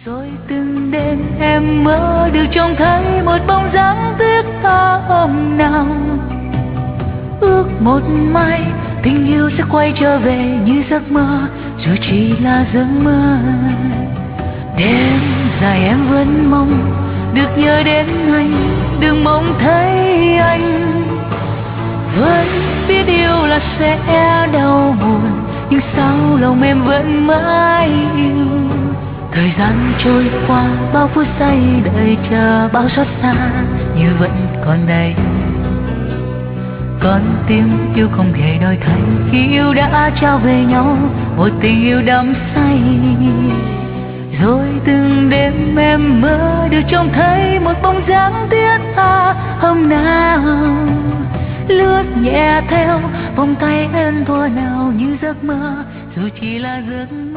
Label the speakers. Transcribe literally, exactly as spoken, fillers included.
Speaker 1: Rồi từng đêm em mơ được trông thấy một bóng dáng tiếc tha hôm nào, ước một mai tình yêu sẽ quay trở về như giấc mơ, dù chỉ là giấc mơ. Đêm dài em vẫn mong được nhớ đến anh, đừng mong thấy anh. Vẫn biết yêu là sẽ đau buồn, nhưng sao lòng em vẫn mãi yêu. Thời gian trôi qua bao phút giây đợi chờ, bao xót xa như vẫn còn đây. Con tim yêu không thể đổi thay khi yêu đã trao về nhau một tình yêu đắm say. Rồi từng đêm em mơ được trông thấy một bóng dáng tiếc tha hôm nào, lướt nhẹ theo vòng tay em thuở nào như giấc mơ, dù chỉ là giấc mơ.